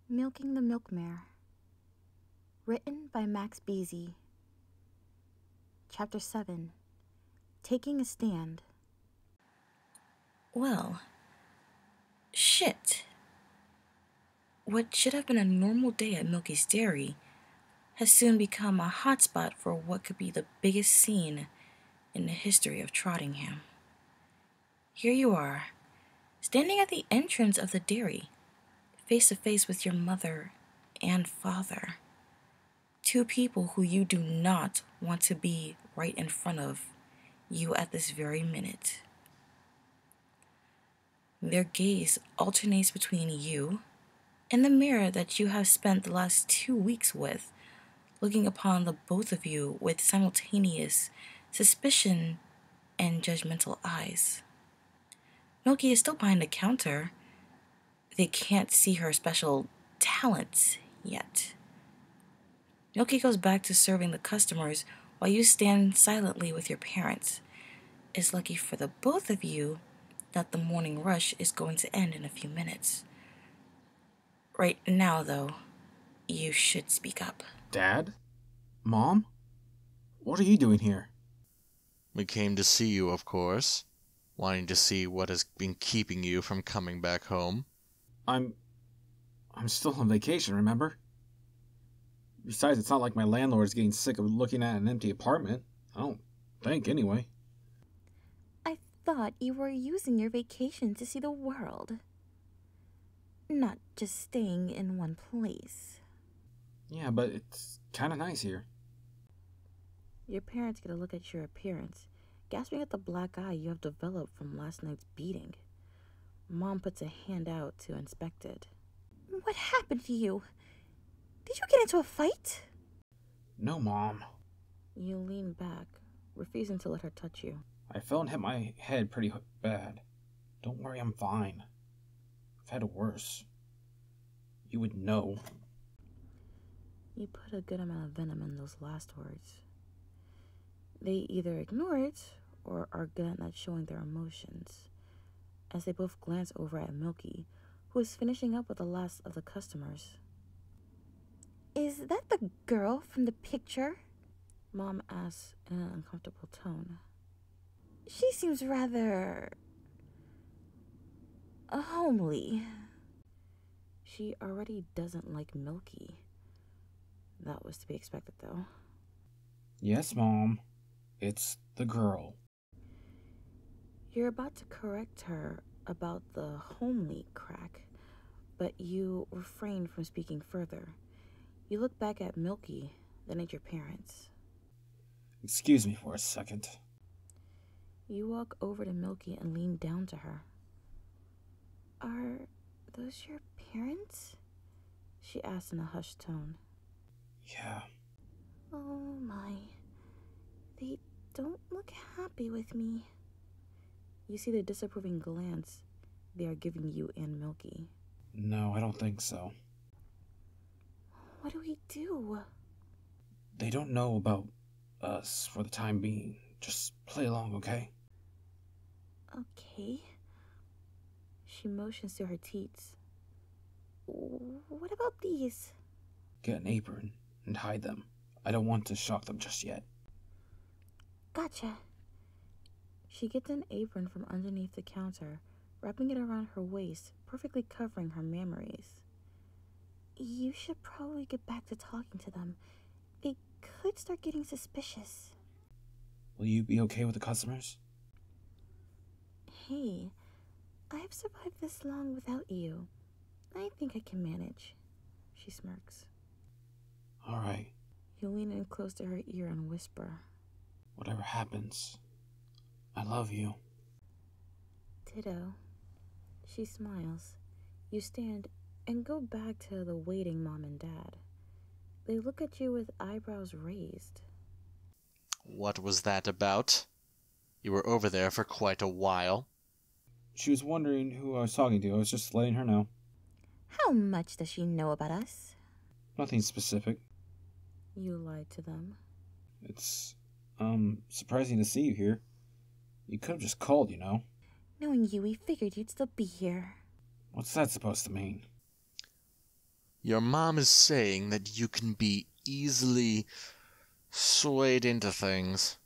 Milking the Milkmare. Written by Max Beasy. Chapter 7. Taking a Stand. Well, shit. What should have been a normal day at Milky's Dairy has soon become a hotspot for what could be the biggest scene in the history of Trottingham. Here you are, standing at the entrance of the dairy, face to face with your mother and father. Two people who you do not want to be right in front of you at this very minute. Their gaze alternates between you and the mirror that you have spent the last 2 weeks with, looking upon the both of you with simultaneous suspicion and judgmental eyes. Milky is still behind the counter. They can't see her special talents yet. Milky goes back to serving the customers while you stand silently with your parents. It's lucky for the both of you that the morning rush is going to end in a few minutes. Right now, though, you should speak up. Dad? Mom? What are you doing here? We came to see you, of course, wanting to see what has been keeping you from coming back home. I'm still on vacation, remember? Besides, it's not like my landlord is getting sick of looking at an empty apartment. I don't think, anyway. I thought you were using your vacation to see the world. Not just staying in one place. Yeah, but it's kind of nice here. Your parents get a look at your appearance, gasping at the black eye you have developed from last night's beating. Mom puts a hand out to inspect it. What happened to you? Did you get into a fight? No, Mom. You lean back, refusing to let her touch you. I fell and hit my head pretty bad. Don't worry, I'm fine. I've had it worse. You would know. You put a good amount of venom in those last words. They either ignore it or are good at not showing their emotions, as they both glance over at Milky, who is finishing up with the last of the customers. Is that the girl from the picture? Mom asks in an uncomfortable tone. She seems rather homely. She already doesn't like Milky. That was to be expected, though. Yes, Mom. It's the girl. You're about to correct her about the homely crack, but you refrain from speaking further. You look back at Milky, then at your parents. Excuse me for a second. You walk over to Milky and lean down to her. Are those your parents? She asked in a hushed tone. Yeah. Oh my. They don't look happy with me. You see the disapproving glance they are giving you and Milky. No, I don't think so. What do we do? They don't know about us for the time being. Just play along, okay? Okay. She motions to her teats. What about these? Get an apron and hide them. I don't want to shock them just yet. Gotcha. She gets an apron from underneath the counter, wrapping it around her waist, perfectly covering her mammaries. You should probably get back to talking to them. They could start getting suspicious. Will you be okay with the customers? Hey, I've survived this long without you. I think I can manage. She smirks. All right. You lean in close to her ear and whisper. Whatever happens, I love you. Ditto. She smiles. You stand and go back to the waiting mom and dad. They look at you with eyebrows raised. What was that about? You were over there for quite a while. She was wondering who I was talking to. I was just letting her know. How much does she know about us? Nothing specific. You lied to them. It's, surprising to see you here. You could have just called, you know. Knowing you, we figured you'd still be here. What's that supposed to mean? Your mom is saying that you can be easily swayed into things.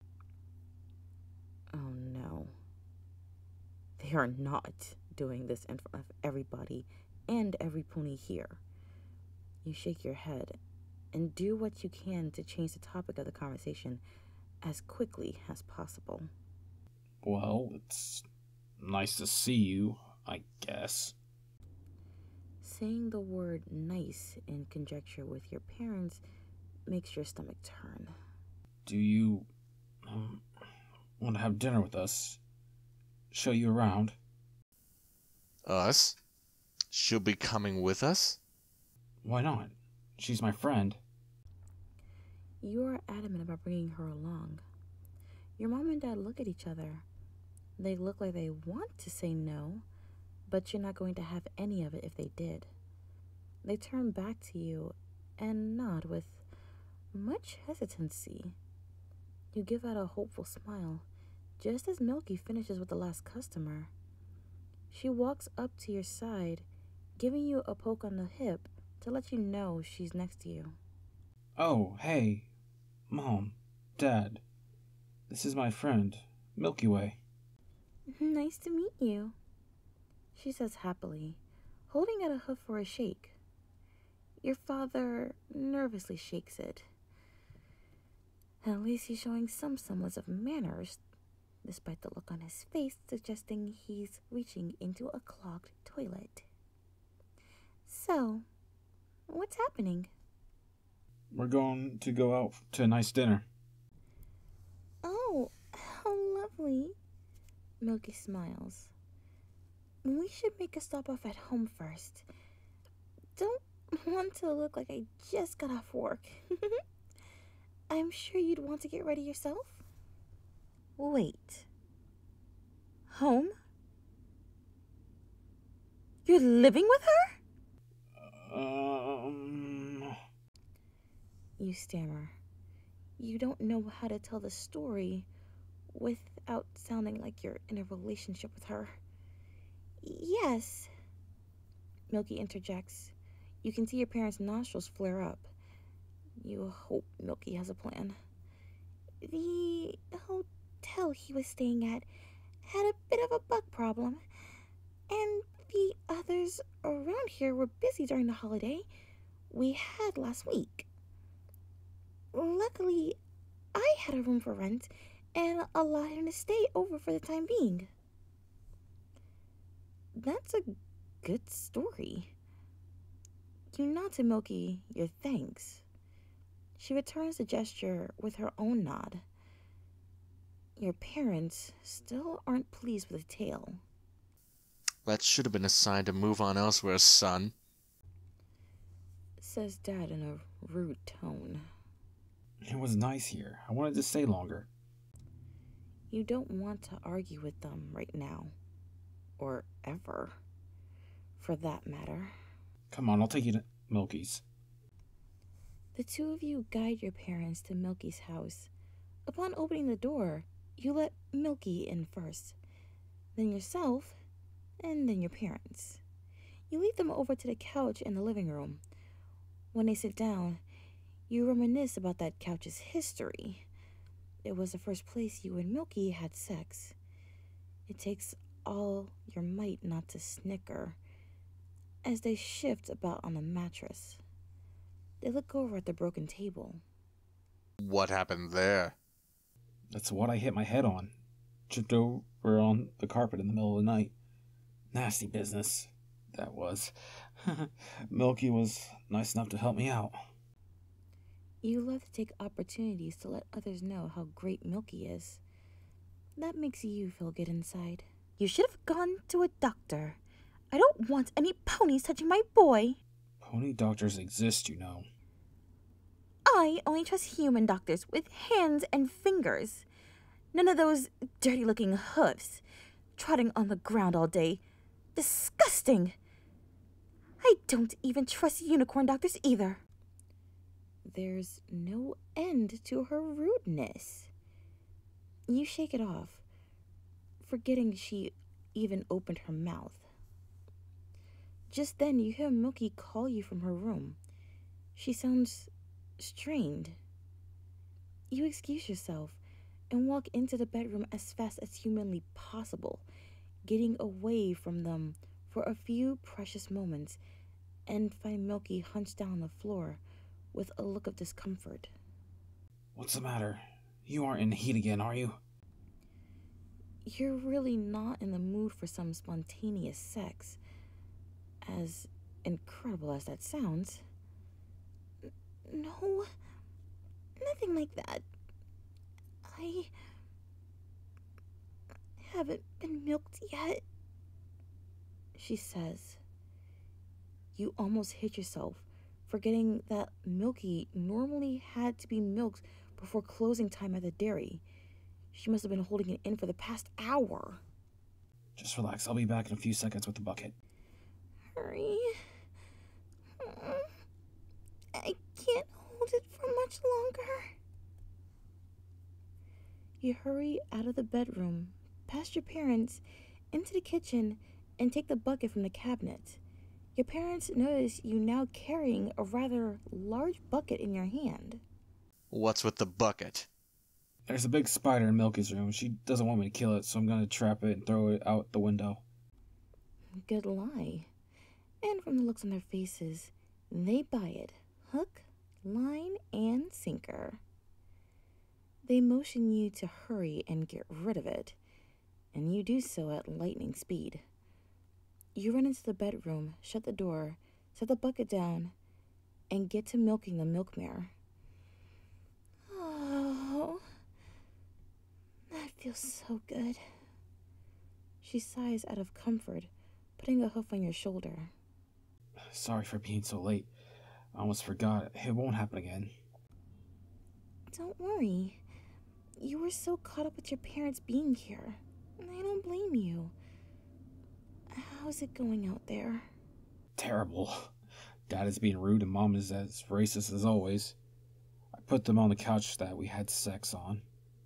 Oh no. They are not doing this in front of everybody and every pony here. You shake your head and do what you can to change the topic of the conversation as quickly as possible. Well, it's nice to see you, I guess. Saying the word nice in conjecture with your parents makes your stomach turn. Do you want to have dinner with us? Show you around? Us? She'll be coming with us? Why not? She's my friend. You are adamant about bringing her along. Your mom and dad look at each other. They look like they want to say no, but you're not going to have any of it if they did. They turn back to you and nod with much hesitancy. You give out a hopeful smile, just as Milky finishes with the last customer. She walks up to your side, giving you a poke on the hip to let you know she's next to you. Oh, hey, Mom, Dad. This is my friend, Milky Way. Nice to meet you, she says happily, holding out a hoof for a shake. Your father nervously shakes it. At least he's showing some semblance of manners, despite the look on his face suggesting he's reaching into a clogged toilet. So, what's happening? We're going to go out to a nice dinner. Oh, how lovely. Milky smiles. We should make a stop off at home first. Don't want to look like I just got off work. I'm sure you'd want to get ready yourself. Wait. Home? You're living with her? You stammer. You don't know how to tell the story without sounding like you're in a relationship with her. Yes. Milky interjects. You can see your parents' nostrils flare up. You hope Milky has a plan. The hotel he was staying at had a bit of a bug problem, and the others around here were busy during the holiday we had last week. Luckily, I had a room for rent and allowed him to stay over for the time being. That's a good story. You nod to Milky your thanks. She returns the gesture with her own nod. Your parents still aren't pleased with the tale. That should have been a sign to move on elsewhere, son, says Dad in a rude tone. It was nice here. I wanted to stay longer. You don't want to argue with them right now. Or ever. For that matter. Come on, I'll take you to Milky's. The two of you guide your parents to Milky's house. Upon opening the door, you let Milky in first, then yourself, and then your parents. You lead them over to the couch in the living room. When they sit down, you reminisce about that couch's history. It was the first place you and Milky had sex. It takes all your might not to snicker as they shift about on the mattress. They look over at the broken table. What happened there? That's what I hit my head on. Tripped over on the carpet in the middle of the night. Nasty business, that was. Milky was nice enough to help me out. You love to take opportunities to let others know how great Milky is. That makes you feel good inside. You should have gone to a doctor. I don't want any ponies touching my boy. Pony doctors exist, you know. I only trust human doctors with hands and fingers. None of those dirty-looking hoofs trotting on the ground all day. Disgusting! I don't even trust unicorn doctors either. There's no end to her rudeness. You shake it off, forgetting she even opened her mouth. Just then, you hear Milky call you from her room. She sounds strained. You excuse yourself and walk into the bedroom as fast as humanly possible, getting away from them for a few precious moments, and find Milky hunched down on the floor with a look of discomfort. What's the matter? You aren't in the heat again, are you? You're really not in the mood for some spontaneous sex, as incredible as that sounds. No, nothing like that. I haven't been milked yet, she says. You almost hit yourself, forgetting that Milky normally had to be milked before closing time at the dairy. She must have been holding it in for the past hour. Just relax. I'll be back in a few seconds with the bucket. Hurry. I can't hold it for much longer. You hurry out of the bedroom, past your parents, into the kitchen, and take the bucket from the cabinet. Your parents notice you now carrying a rather large bucket in your hand. What's with the bucket? There's a big spider in Milky's room. She doesn't want me to kill it, so I'm gonna trap it and throw it out the window. Good lie. And from the looks on their faces, they buy it. Hook, line, and sinker. They motion you to hurry and get rid of it, and you do so at lightning speed. You run into the bedroom, shut the door, set the bucket down, and get to milking the milkmare. Oh, that feels so good. She sighs out of comfort, putting a hoof on your shoulder. Sorry for being so late. I almost forgot. It won't happen again. Don't worry. You were so caught up with your parents being here. I don't blame you. How's it going out there? Terrible. Dad is being rude and Mom is as racist as always. I put them on the couch that we had sex on.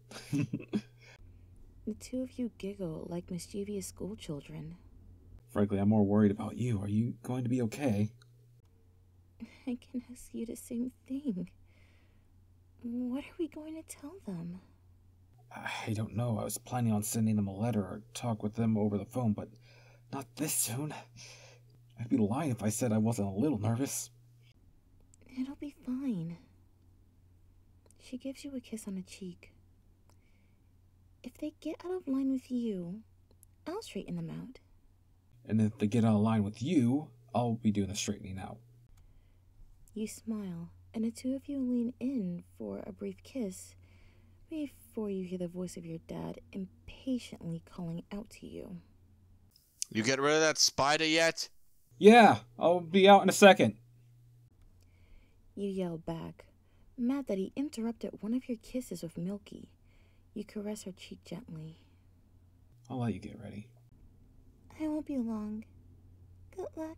The two of you giggle like mischievous schoolchildren. Frankly, I'm more worried about you. Are you going to be okay? I can ask you the same thing. What are we going to tell them? I don't know. I was planning on sending them a letter or talk with them over the phone, but not this soon. I'd be lying if I said I wasn't a little nervous. It'll be fine. She gives you a kiss on the cheek. If they get out of line with you, I'll straighten them out. And if they get out of line with you, I'll be doing the straightening out. You smile, and the two of you lean in for a brief kiss before you hear the voice of your dad impatiently calling out to you. You get rid of that spider yet? Yeah, I'll be out in a second. You yell back, mad that he interrupted one of your kisses with Milky. You caress her cheek gently. I'll let you get ready. I won't be long. Good luck.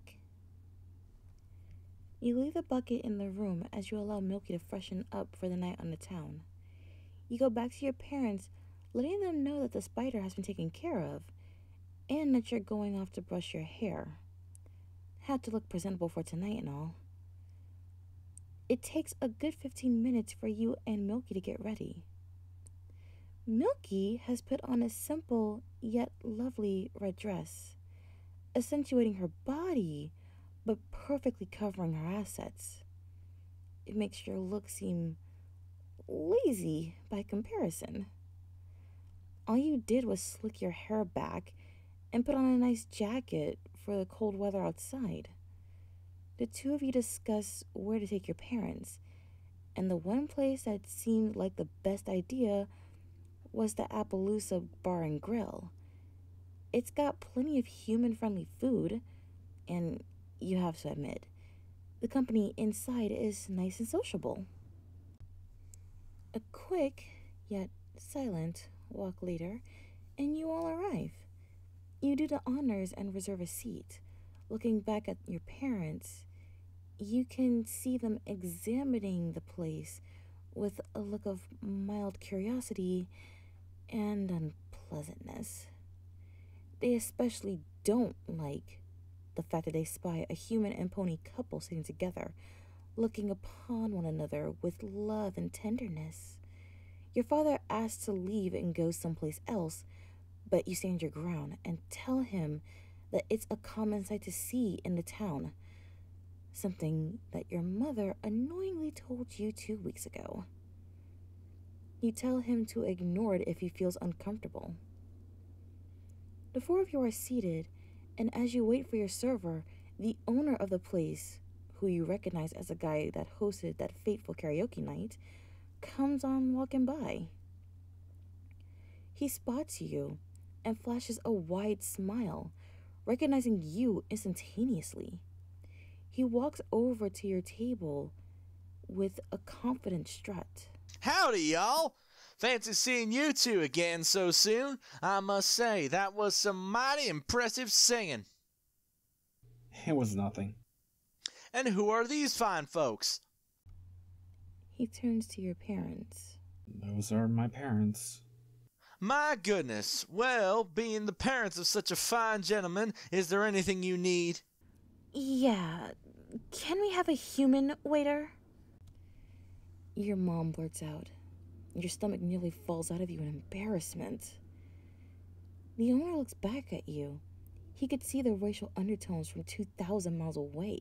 You leave the bucket in the room as you allow Milky to freshen up for the night on the town. You go back to your parents, letting them know that the spider has been taken care of, and that you're going off to brush your hair. Had to look presentable for tonight and all. It takes a good 15 minutes for you and Milky to get ready. Milky has put on a simple yet lovely red dress, accentuating her body, but perfectly covering her assets. It makes your look seem lazy by comparison. All you did was slick your hair back and put on a nice jacket for the cold weather outside. The two of you discuss where to take your parents, and the one place that seemed like the best idea was the Appaloosa Bar and Grill. It's got plenty of human-friendly food, and you have to admit, the company inside is nice and sociable. A quick, yet silent, walk later, and you all arrive. You do the honors and reserve a seat. Looking back at your parents, you can see them examining the place with a look of mild curiosity and unpleasantness. They especially don't like the fact that they spy a human and pony couple sitting together, looking upon one another with love and tenderness. Your father asks to leave and go someplace else, but you stand your ground and tell him that it's a common sight to see in the town, something that your mother annoyingly told you 2 weeks ago. You tell him to ignore it if he feels uncomfortable. The four of you are seated, and as you wait for your server, the owner of the place, who you recognize as the guy that hosted that fateful karaoke night, comes on walking by. He spots you and flashes a wide smile, recognizing you instantaneously. He walks over to your table with a confident strut. Howdy, y'all! Fancy seeing you two again so soon. I must say, that was some mighty impressive singing. It was nothing. And who are these fine folks? He turns to your parents. Those are my parents. My goodness. Well, being the parents of such a fine gentleman, is there anything you need? Yeah, can we have a human waiter? Your mom blurts out. Your stomach nearly falls out of you in embarrassment. The owner looks back at you. He could see the racial undertones from 2,000 miles away.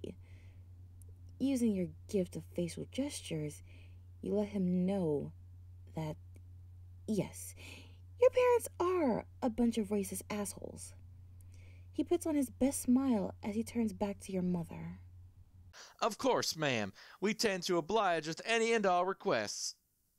Using your gift of facial gestures, you let him know that, yes, your parents are a bunch of racist assholes. He puts on his best smile as he turns back to your mother. Of course, ma'am. We tend to oblige with any and all requests.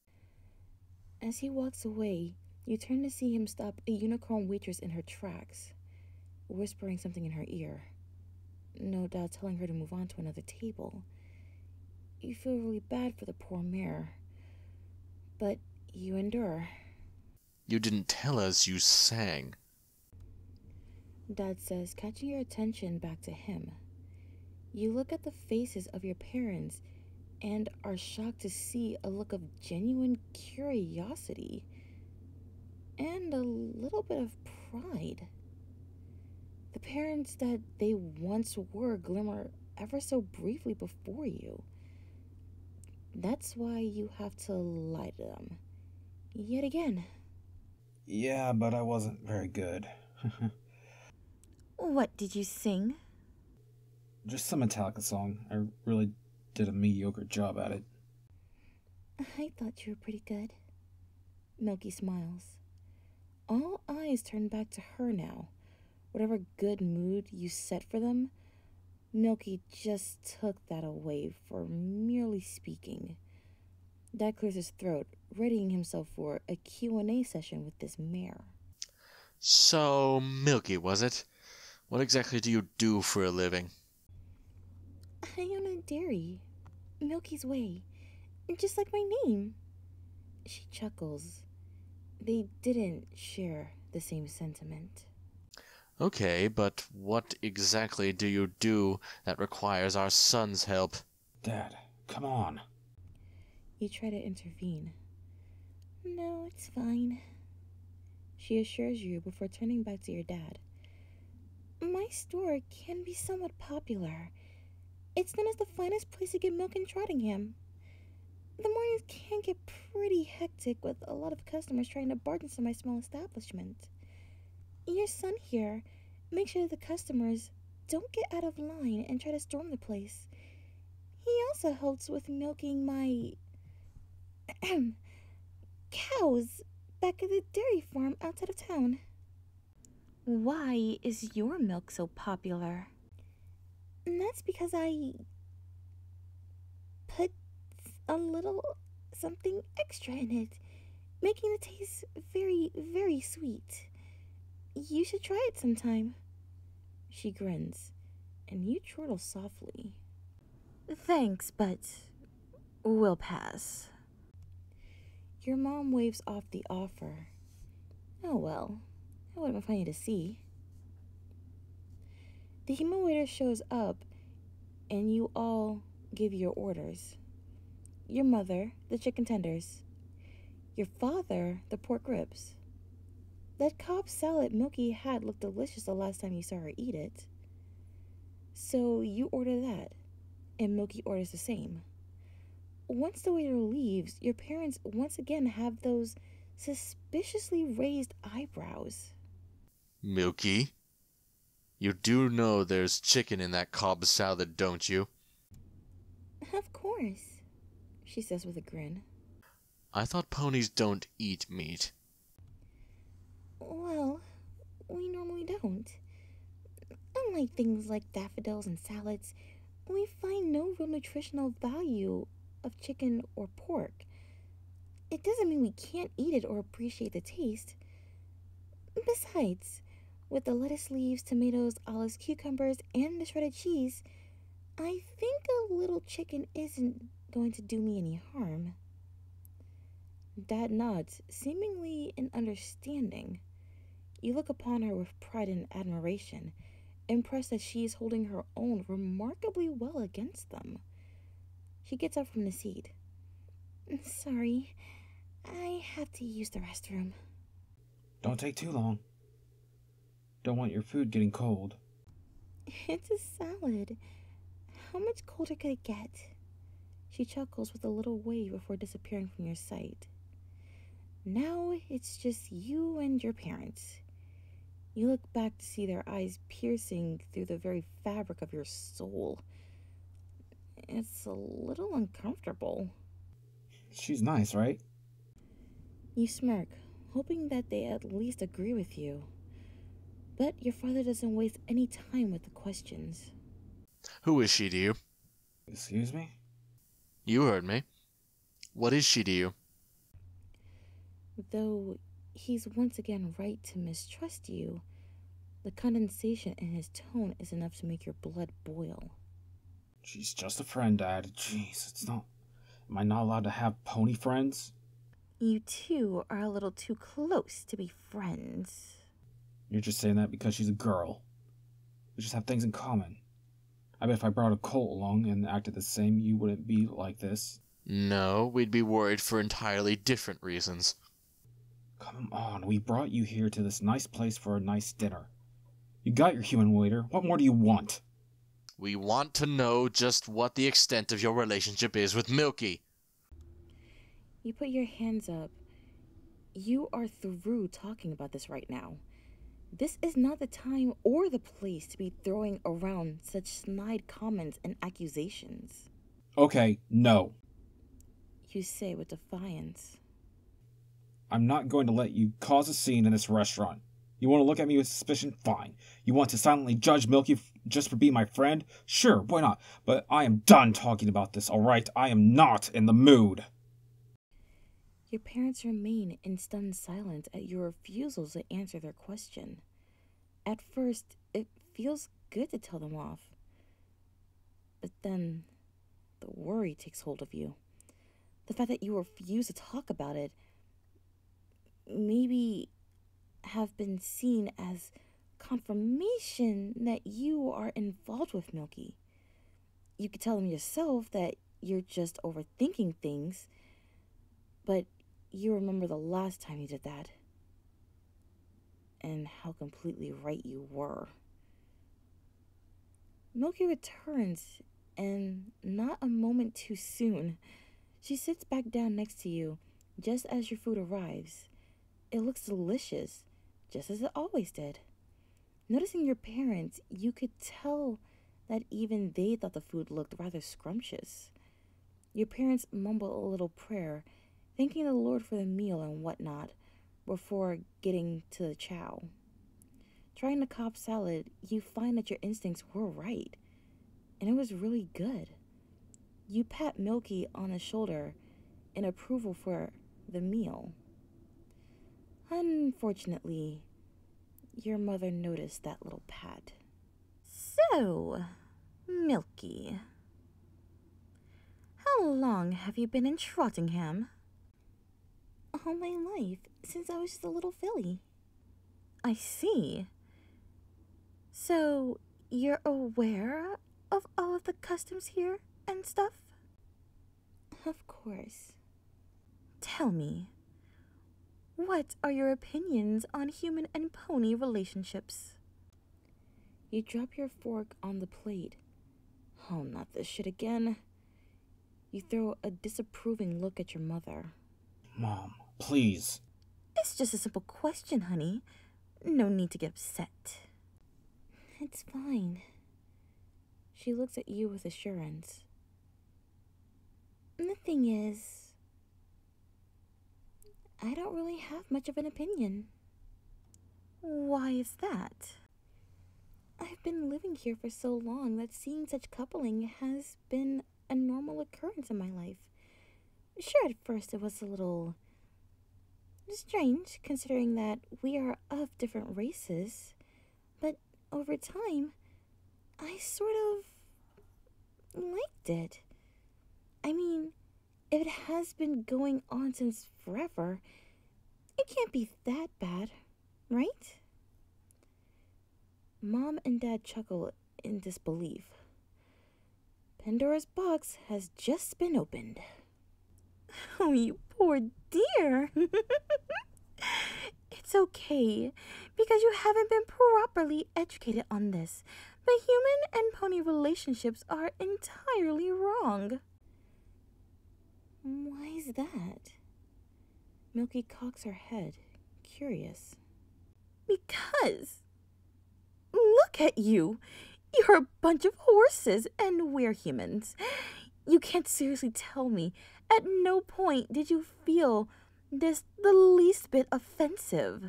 As he walks away, you turn to see him stop a unicorn waitress in her tracks, whispering something in her ear, no doubt telling her to move on to another table. You feel really bad for the poor mare, but you endure. You didn't tell us you sang. Dad says, catching your attention back to him. You look at the faces of your parents and are shocked to see a look of genuine curiosity and a little bit of pride. The parents that they once were glimmer ever so briefly before you. That's why you have to lie to them. Yet again. Yeah, but I wasn't very good. What did you sing? Just some Metallica song. I really did a mediocre job at it. I thought you were pretty good. Milky smiles. All eyes turn back to her now. Whatever good mood you set for them, Milky just took that away for merely speaking. Dad clears his throat, readying himself for a Q&A session with this mare. So, Milky, was it? What exactly do you do for a living? I own a dairy. Milky's Way. Just like my name. She chuckles. They didn't share the same sentiment. Okay, but what exactly do you do that requires our son's help? Dad, come on. You try to intervene. No, it's fine. She assures you before turning back to your dad. My store can be somewhat popular. It's known as the finest place to get milk in Trottingham. The mornings can get pretty hectic with a lot of customers trying to barge into my small establishment. Your son here makes sure the customers don't get out of line and try to storm the place. He also helps with milking my cows back at the dairy farm outside of town. Why is your milk so popular? And that's because I put a little something extra in it, making the taste very, very sweet. You should try it sometime. She grins, and you chortle softly. Thanks, but we'll pass. Your mom waves off the offer. Oh well, that would have been funny to see. The human waiter shows up, and you all give your orders. Your mother, the chicken tenders. Your father, the pork ribs. That Cobb salad Milky had looked delicious the last time you saw her eat it. So you order that, and Milky orders the same. Once the waiter leaves, your parents once again have those suspiciously raised eyebrows. Milky, you do know there's chicken in that Cobb salad, don't you? Of course, she says with a grin. I thought ponies don't eat meat. Well, we normally don't. Unlike things like daffodils and salads, we find no real nutritional value of chicken or pork. It doesn't mean we can't eat it or appreciate the taste. Besides, with the lettuce leaves, tomatoes, olives, cucumbers, and the shredded cheese, I think a little chicken isn't going to do me any harm. Dad nods, seemingly in understanding. You look upon her with pride and admiration, impressed that she is holding her own remarkably well against them. She gets up from the seat. Sorry, I have to use the restroom. Don't take too long. Don't want your food getting cold. It's a salad. How much colder could it get? She chuckles with a little wave before disappearing from your sight. Now it's just you and your parents. You look back to see their eyes piercing through the very fabric of your soul. It's a little uncomfortable. She's nice, right? You smirk, hoping that they at least agree with you. But your father doesn't waste any time with the questions. Who is she to you? Excuse me? You heard me. What is she to you? Though he's once again right to mistrust you, the condensation in his tone is enough to make your blood boil. She's just a friend, Dad. Jeez, it's not... Am I not allowed to have pony friends? You two are a little too close to be friends. You're just saying that because she's a girl. We just have things in common. I bet if I brought a colt along and acted the same, you wouldn't be like this. No, we'd be worried for entirely different reasons. Come on, we brought you here to this nice place for a nice dinner. You got your human waiter. What more do you want? We want to know just what the extent of your relationship is with Milky. You put your hands up. You are through talking about this right now. This is not the time or the place to be throwing around such snide comments and accusations. Okay, no. You say with defiance. I'm not going to let you cause a scene in this restaurant. You want to look at me with suspicion? Fine. You want to silently judge Milky just for being my friend? Sure, why not? But I am done talking about this, alright? I am not in the mood. Your parents remain in stunned silence at your refusal to answer their question. At first, it feels good to tell them off. But then, the worry takes hold of you. The fact that you refuse to talk about it maybe have been seen as confirmation that you are involved with Milky. You could tell them yourself that you're just overthinking things, but you remember the last time you did that, and how completely right you were. Milky returns, and not a moment too soon. She sits back down next to you just as your food arrives. It looks delicious, just as it always did. Noticing your parents, you could tell that even they thought the food looked rather scrumptious. Your parents mumble a little prayer, thanking the Lord for the meal and whatnot, before getting to the chow. Trying the Cobb salad, you find that your instincts were right, and it was really good. You pat Milky on the shoulder in approval for the meal. Unfortunately, your mother noticed that little pat. So, Milky, how long have you been in Trottingham? All my life, since I was just a little filly. I see. So, you're aware of all of the customs here and stuff? Of course. Tell me, what are your opinions on human and pony relationships? You drop your fork on the plate. Oh, not this shit again. You throw a disapproving look at your mother. Mom, please. It's just a simple question, honey. No need to get upset. It's fine. She looks at you with assurance. And the thing is, I don't really have much of an opinion. Why is that? I've been living here for so long that seeing such coupling has been a normal occurrence in my life. Sure, at first it was a little strange, considering that we are of different races, but over time, I sort of liked it. I mean, if it has been going on since forever, it can't be that bad, right? Mom and Dad chuckle in disbelief. Pandora's box has just been opened. Oh, you poor dear. It's okay, because you haven't been properly educated on this. But human and pony relationships are entirely wrong. Why is that? Milky cocks her head, curious. Because, look at you. You're a bunch of horses, and we're humans. You can't seriously tell me at no point did you feel this the least bit offensive.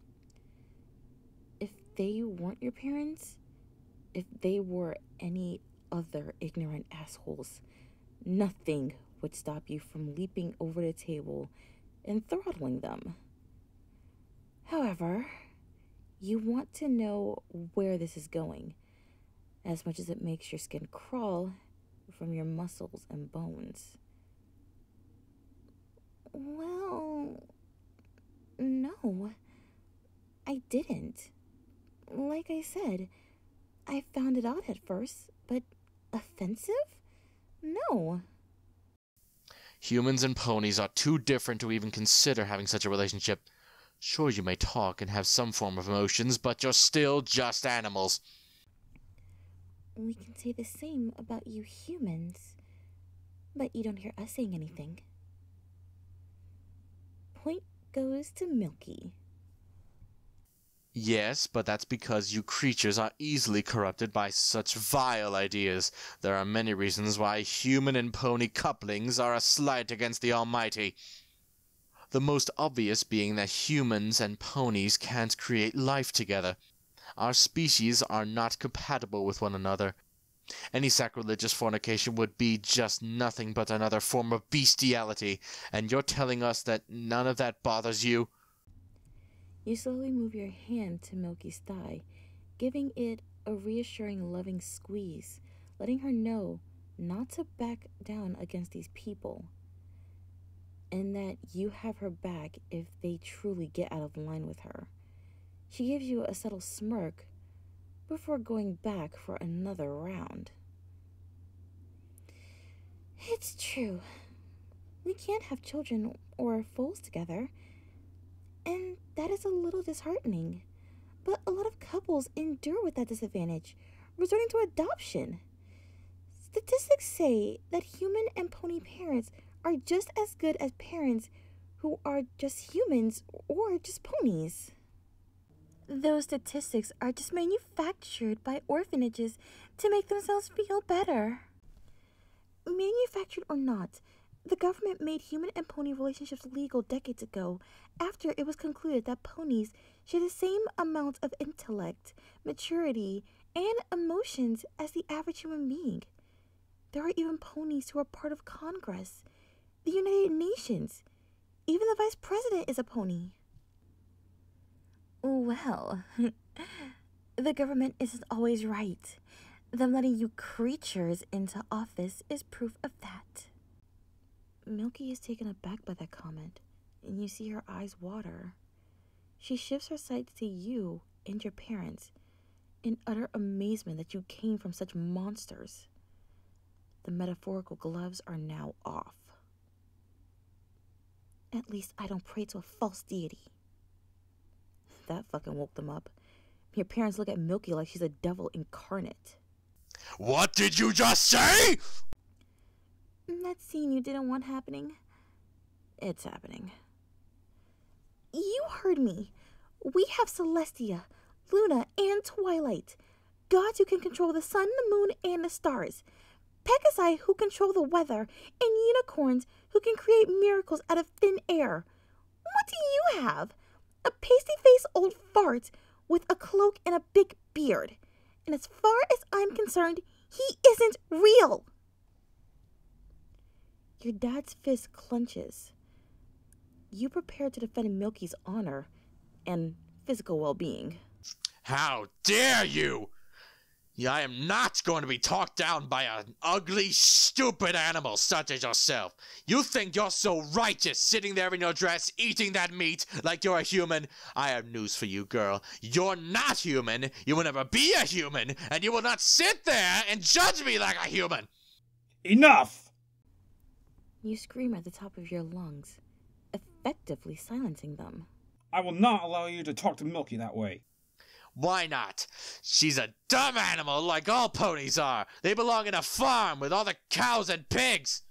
If they weren't your parents, if they were any other ignorant assholes, nothing would stop you from leaping over the table and throttling them. However, you want to know where this is going, as much as it makes your skin crawl from your muscles and bones. Well, no, I didn't. Like I said, I found it odd at first, but offensive? No. Humans and ponies are too different to even consider having such a relationship. Sure, you may talk and have some form of emotions, but you're still just animals. We can say the same about you humans, but you don't hear us saying anything. Point goes to Milky. Yes, but that's because you creatures are easily corrupted by such vile ideas. There are many reasons why human and pony couplings are a slight against the Almighty. The most obvious being that humans and ponies can't create life together. Our species are not compatible with one another. Any sacrilegious fornication would be just nothing but another form of bestiality, and you're telling us that none of that bothers you? You slowly move your hand to Milky's thigh, giving it a reassuring, loving squeeze, letting her know not to back down against these people, and that you have her back if they truly get out of line with her. She gives you a subtle smirk before going back for another round. It's true. We can't have children or foals together, and that is a little disheartening. But a lot of couples endure with that disadvantage, resorting to adoption. Statistics say that human and pony parents are just as good as parents who are just humans or just ponies. Those statistics are just manufactured by orphanages to make themselves feel better. Manufactured or not, the government made human and pony relationships legal decades ago after it was concluded that ponies share the same amount of intellect, maturity, and emotions as the average human being. There are even ponies who are part of Congress, the United Nations. Even the vice president is a pony. Well, the government isn't always right. Them letting you creatures into office is proof of that. Milky is taken aback by that comment, and you see her eyes water. She shifts her sights to you and your parents in utter amazement that you came from such monsters. The metaphorical gloves are now off. At least I don't pray to a false deity. That fucking woke them up. Your parents look at Milky like she's a devil incarnate. What did you just say? That scene you didn't want happening, it's happening. You heard me. We have Celestia, Luna, and Twilight. Gods who can control the sun, the moon, and the stars. Pegasi who control the weather, and unicorns who can create miracles out of thin air. What do you have? A pasty-faced old fart with a cloak and a big beard. And as far as I'm concerned, he isn't real. Your dad's fist clenches. You prepare to defend Milky's honor and physical well-being. How dare you! I am not going to be talked down by an ugly, stupid animal such as yourself. You think you're so righteous sitting there in your dress eating that meat like you're a human? I have news for you, girl. You're not human, you will never be a human, and you will not sit there and judge me like a human! Enough! You scream at the top of your lungs, effectively silencing them. I will not allow you to talk to Milky that way. Why not? She's a dumb animal like all ponies are. They belong in a farm with all the cows and pigs.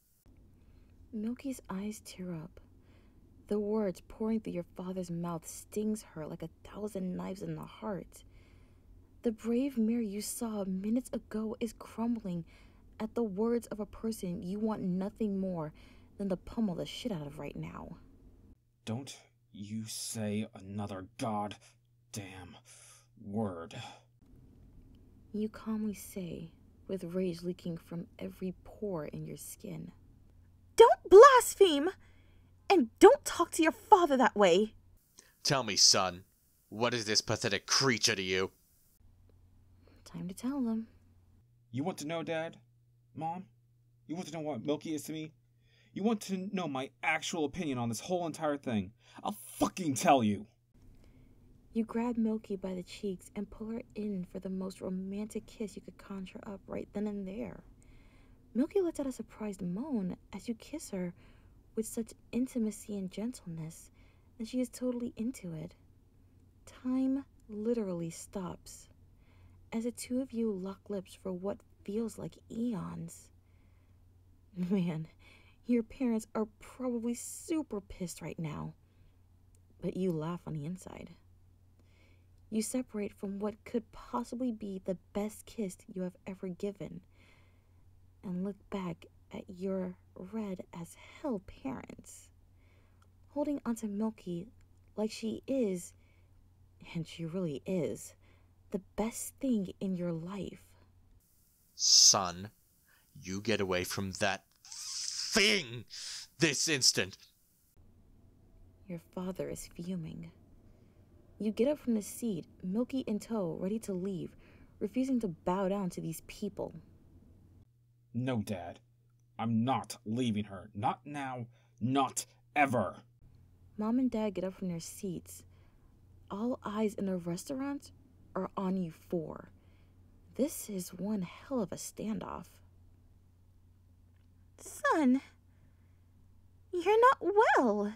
Milky's eyes tear up. The words pouring through your father's mouth stings her like 1,000 knives in the heart. The brave mirror you saw minutes ago is crumbling at the words of a person you want nothing more than to pummel the shit out of right now. Don't you say another goddamn word. You calmly say, with rage leaking from every pore in your skin. Don't blaspheme! And don't talk to your father that way! Tell me, son, what is this pathetic creature to you? Time to tell them. You want to know, Dad? Mom? You want to know what Milky is to me? You want to know my actual opinion on this whole entire thing? I'll fucking tell you! You grab Milky by the cheeks and pull her in for the most romantic kiss you could conjure up right then and there. Milky lets out a surprised moan as you kiss her with such intimacy and gentleness that she is totally into it. Time literally stops as the two of you lock lips for what feels like eons. Man, your parents are probably super pissed right now, but you laugh on the inside. You separate from what could possibly be the best kiss you have ever given and look back at your red as hell parents, holding onto Milky like she is, and she really is, the best thing in your life. Son, you get away from that thing this instant. Your father is fuming. You get up from the seat, Milky in tow, ready to leave, refusing to bow down to these people. No, Dad. I'm not leaving her. Not now. Not ever. Mom and Dad get up from their seats. All eyes in the restaurant are on you four. This is one hell of a standoff. Son, you're not well.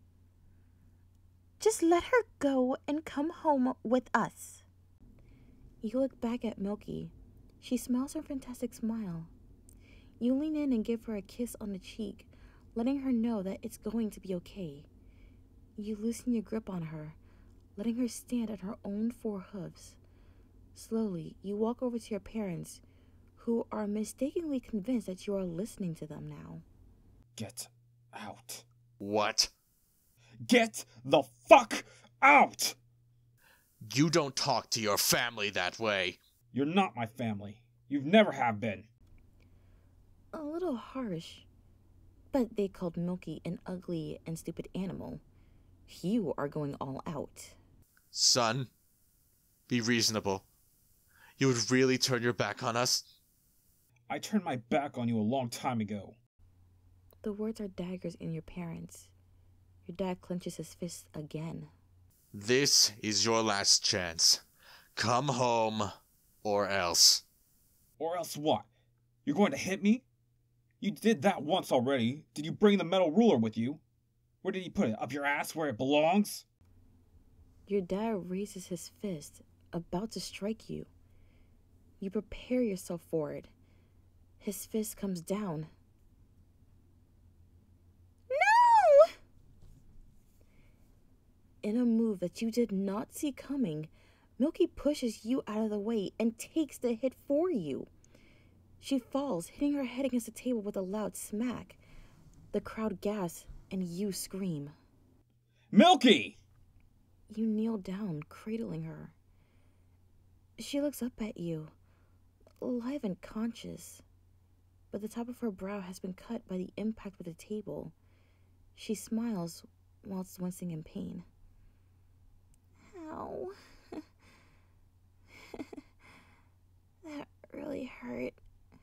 Just let her go and come home with us. You look back at Milky. She smiles her fantastic smile. You lean in and give her a kiss on the cheek, letting her know that it's going to be okay. You loosen your grip on her, letting her stand on her own four hooves. Slowly, you walk over to your parents, who are mistakenly convinced that you are listening to them now. Get out. What? Get the fuck out! You don't talk to your family that way. You're not my family. You've never have been. A little harsh, but they called Milky an ugly and stupid animal. You are going all out. Son, be reasonable. You would really turn your back on us? I turned my back on you a long time ago. The words are daggers in your parents. Your dad clenches his fist again. This is your last chance. Come home, or else. Or else what? You're going to hit me? You did that once already. Did you bring the metal ruler with you? Where did you put it? Up your ass where it belongs? Your dad raises his fist, about to strike you. You prepare yourself for it. His fist comes down. No! In a move that you did not see coming, Milky pushes you out of the way and takes the hit for you. She falls, hitting her head against the table with a loud smack. The crowd gasps and you scream. Milky! You kneel down, cradling her. She looks up at you, alive and conscious, but the top of her brow has been cut by the impact with the table. She smiles whilst wincing in pain. Ow. That really hurt.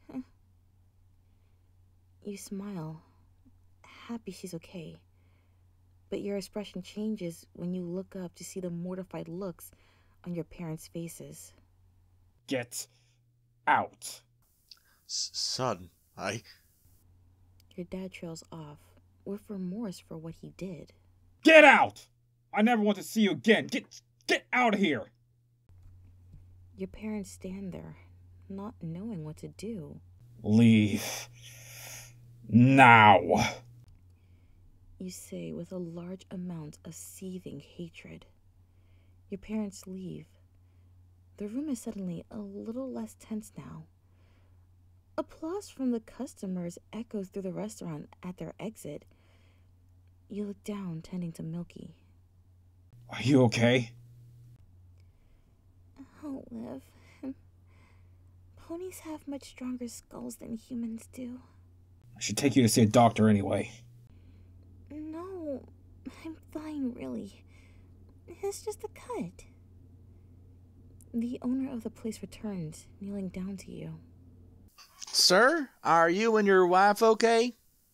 You smile, happy she's okay. But your expression changes when you look up to see the mortified looks on your parents' faces. Get out. Son, Your dad trails off, with remorse for what he did. Get out! I never want to see you again. Get out of here! Your parents stand there, not knowing what to do. Leave. Now. You say with a large amount of seething hatred. Your parents leave. The room is suddenly a little less tense now. Applause from the customers echoes through the restaurant at their exit. You look down, tending to Milky. Are you okay? I'll live. Ponies have much stronger skulls than humans do. I should take you to see a doctor anyway. No, I'm fine, really. It's just a cut. The owner of the place returns, kneeling down to you. Sir, are you and your wife okay?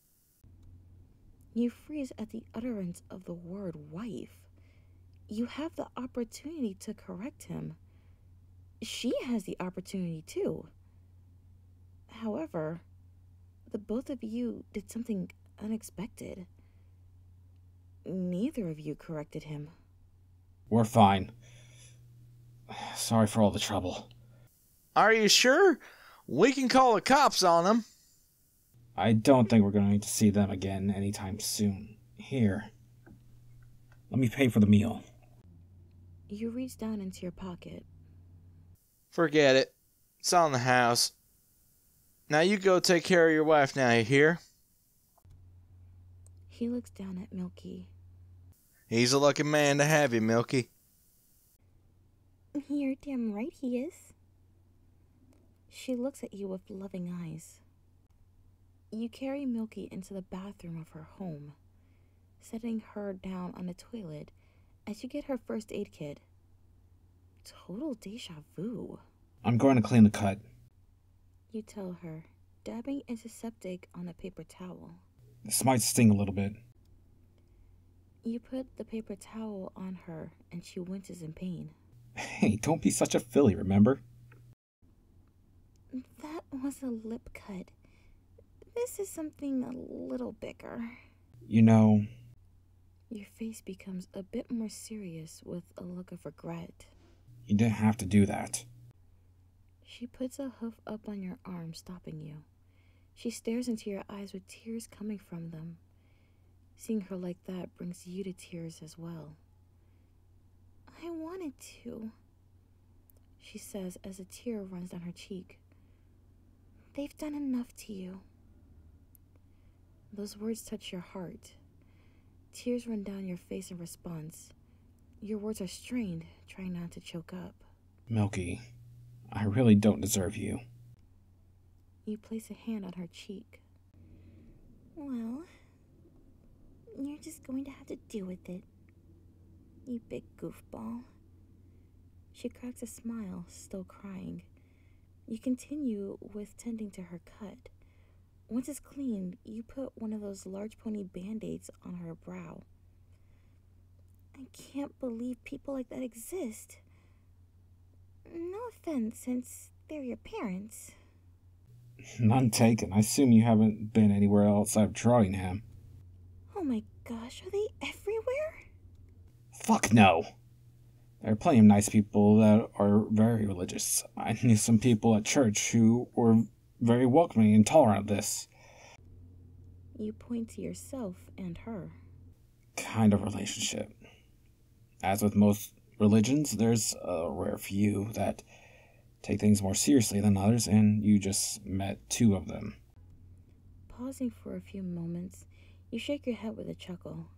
You freeze at the utterance of the word wife. You have the opportunity to correct him. She has the opportunity too. However, the both of you did something unexpected. Neither of you corrected him. We're fine. Sorry for all the trouble. Are you sure? We can call the cops on them. I don't think we're going to need to see them again anytime soon. Here. Let me pay for the meal. You reach down into your pocket. Forget it. It's on the house. Now you go take care of your wife now, you hear? He looks down at Milky. He's a lucky man to have you, Milky. You're damn right he is. She looks at you with loving eyes. You carry Milky into the bathroom of her home, setting her down on the toilet as you get her first aid kit. Total deja vu. I'm going to clean the cut. You tell her, dabbing antiseptic on a paper towel. This might sting a little bit. You put the paper towel on her and she winces in pain. Hey, don't be such a filly, remember? That was a lip cut. This is something a little bigger. You know... Your face becomes a bit more serious with a look of regret. You didn't have to do that. She puts a hoof up on your arm, stopping you. She stares into your eyes with tears coming from them. Seeing her like that brings you to tears as well. I wanted to, she says as a tear runs down her cheek. They've done enough to you. Those words touch your heart. Tears run down your face in response. Your words are strained, trying not to choke up. Milky, I really don't deserve you. You place a hand on her cheek. Well, you're just going to have to deal with it. You big goofball. She cracks a smile, still crying. You continue with tending to her cut. Once it's clean, you put one of those large pony band-aids on her brow. I can't believe people like that exist. No offense, since they're your parents. None taken. I assume you haven't been anywhere outside of Trottingham. Oh my gosh, are they everywhere? Fuck no. There are plenty of nice people that are very religious. I knew some people at church who were very welcoming and tolerant of this You point to yourself and her. kind of relationship. As with most religions, there's a rare few that take things more seriously than others, and you just met two of them. Pausing for a few moments, you shake your head with a chuckle.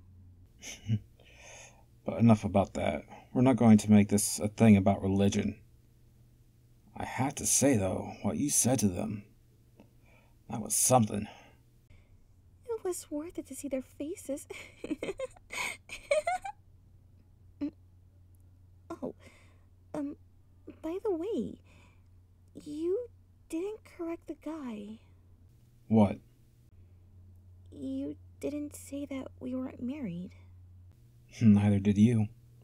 But enough about that. We're not going to make this a thing about religion. I have to say, though, what you said to them, that was something. It was worth it to see their faces. Oh, by the way, you didn't correct the guy. What? You didn't say that we weren't married. Neither did you.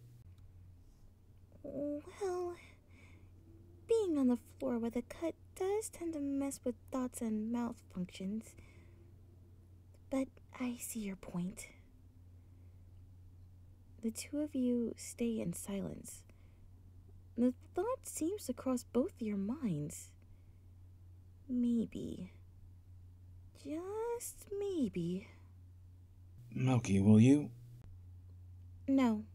Well, being on the floor with a cut does tend to mess with thoughts and mouth functions. But I see your point. The two of you stay in silence. The thought seems to cross both your minds. Maybe, just maybe. Milky, will you? No,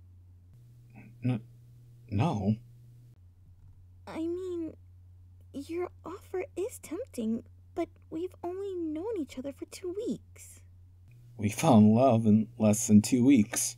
No. I mean, your offer is tempting, but we've only known each other for 2 weeks. We fell in love in less than 2 weeks.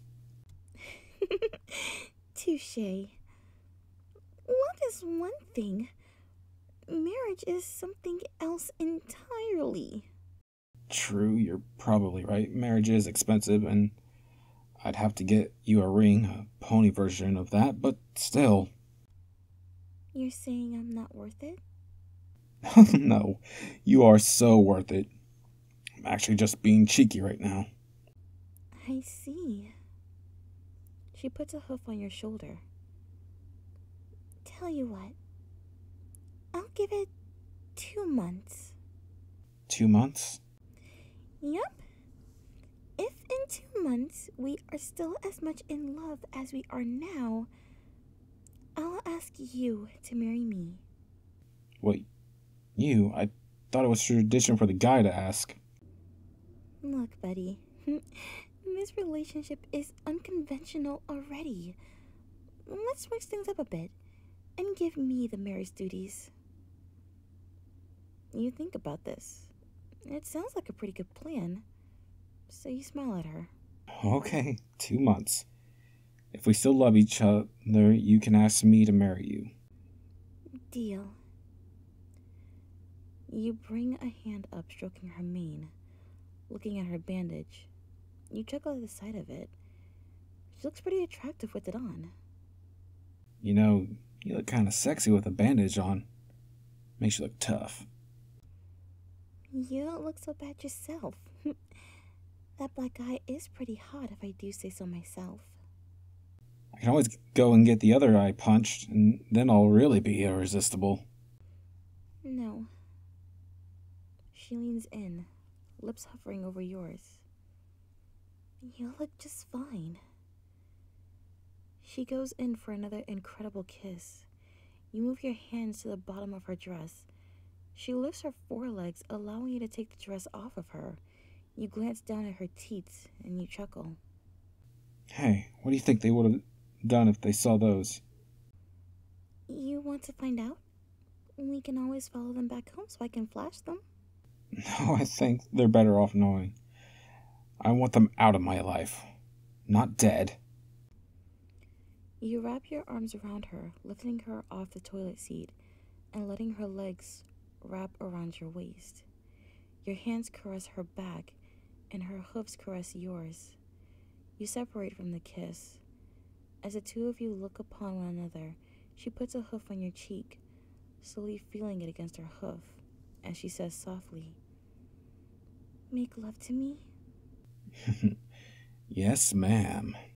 Touche. Love is one thing. Marriage is something else entirely. True, you're probably right. Marriage is expensive, and I'd have to get you a ring, a pony version of that, but still. You're saying I'm not worth it? No, you are so worth it. I'm actually just being cheeky right now. I see. She puts a hoof on your shoulder. Tell you what, I'll give it 2 months. 2 months? Yup. If in 2 months we are still as much in love as we are now, I'll ask you to marry me. Wait, you? I thought it was tradition for the guy to ask. Look, buddy, this relationship is unconventional already. Let's switch things up a bit and give me the marriage duties. You think about this. It sounds like a pretty good plan. So you smile at her. Okay, 2 months. If we still love each other, you can ask me to marry you. Deal. You bring a hand up, stroking her mane, looking at her bandage. You chuckle at the sight of it. She looks pretty attractive with it on. You know, you look kind of sexy with a bandage on. Makes you look tough. You don't look so bad yourself. That black eye is pretty hot if I do say so myself. I can always go and get the other eye punched, and then I'll really be irresistible. No. She leans in, lips hovering over yours. You look just fine. She goes in for another incredible kiss. You move your hands to the bottom of her dress. She lifts her forelegs, allowing you to take the dress off of her. You glance down at her teats, and you chuckle. Hey, what do you think they would have done if they saw those? You want to find out? We can always follow them back home so I can flash them. No, I think they're better off knowing. I want them out of my life, not dead. You wrap your arms around her, lifting her off the toilet seat and letting her legs wrap around your waist. Your hands caress her back and her hoofs caress yours. You separate from the kiss. As the two of you look upon one another, she puts a hoof on your cheek, slowly feeling it against her hoof, as she says softly, "Make love to me?" Yes, ma'am.